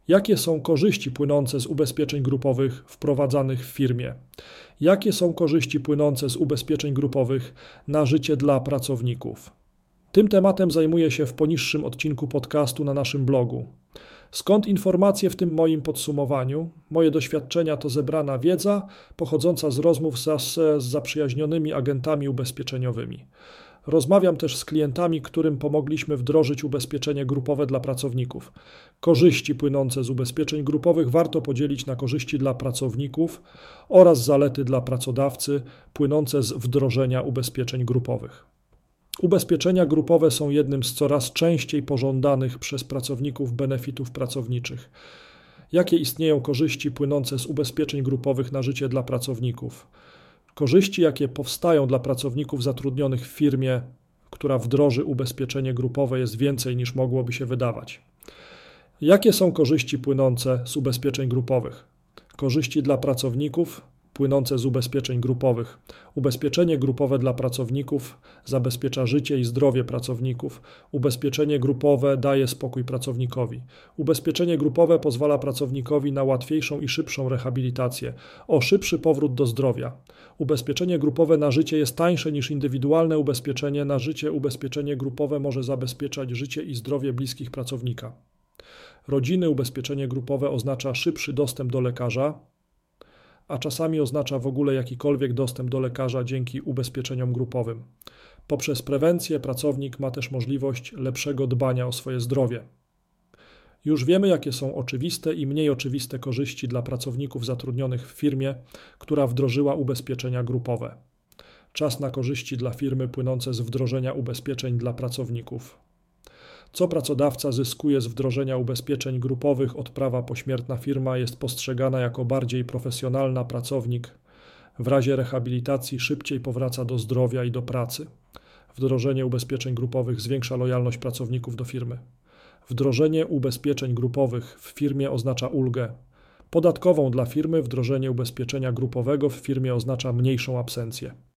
Jakie są korzyści płynące z ubezpieczeń grupowych wprowadzanych w firmie? Jakie są korzyści płynące z ubezpieczeń grupowych na życie dla pracowników? Tym tematem zajmuję się w poniższym odcinku podcastu na naszym blogu. Skąd informacje w tym moim podsumowaniu? Moje doświadczenia to zebrana wiedza pochodząca z rozmów z zaprzyjaźnionymi agentami ubezpieczeniowymi. Rozmawiam też z klientami, którym pomogliśmy wdrożyć ubezpieczenie grupowe dla pracowników. Korzyści płynące z ubezpieczeń grupowych warto podzielić na korzyści dla pracowników oraz zalety dla pracodawcy płynące z wdrożenia ubezpieczeń grupowych. Ubezpieczenia grupowe są jednym z coraz częściej pożądanych przez pracowników benefitów pracowniczych. Jakie istnieją korzyści płynące z ubezpieczeń grupowych na życie dla pracowników? Korzyści, jakie powstają dla pracowników zatrudnionych w firmie, która wdroży ubezpieczenie grupowe, jest więcej niż mogłoby się wydawać. Jakie są korzyści płynące z ubezpieczeń grupowych? Korzyści dla pracowników płynące z ubezpieczeń grupowych. Ubezpieczenie grupowe dla pracowników zabezpiecza życie i zdrowie pracowników. Ubezpieczenie grupowe daje spokój pracownikowi. Ubezpieczenie grupowe pozwala pracownikowi na łatwiejszą i szybszą rehabilitację, o szybszy powrót do zdrowia. Ubezpieczenie grupowe na życie jest tańsze niż indywidualne ubezpieczenie na życie. Ubezpieczenie grupowe może zabezpieczać życie i zdrowie bliskich pracownika. Rodziny ubezpieczenie grupowe oznacza szybszy dostęp do lekarza, a czasami oznacza w ogóle jakikolwiek dostęp do lekarza dzięki ubezpieczeniom grupowym. Poprzez prewencję pracownik ma też możliwość lepszego dbania o swoje zdrowie. Już wiemy, jakie są oczywiste i mniej oczywiste korzyści dla pracowników zatrudnionych w firmie, która wdrożyła ubezpieczenia grupowe. Czas na korzyści dla firmy płynące z wdrożenia ubezpieczeń dla pracowników. Co pracodawca zyskuje z wdrożenia ubezpieczeń grupowych? Odprawa pośmiertna firma jest postrzegana jako bardziej profesjonalna, pracownik w razie rehabilitacji szybciej powraca do zdrowia i do pracy. Wdrożenie ubezpieczeń grupowych zwiększa lojalność pracowników do firmy. Wdrożenie ubezpieczeń grupowych w firmie oznacza ulgę podatkową dla firmy. Wdrożenie ubezpieczenia grupowego w firmie oznacza mniejszą absencję.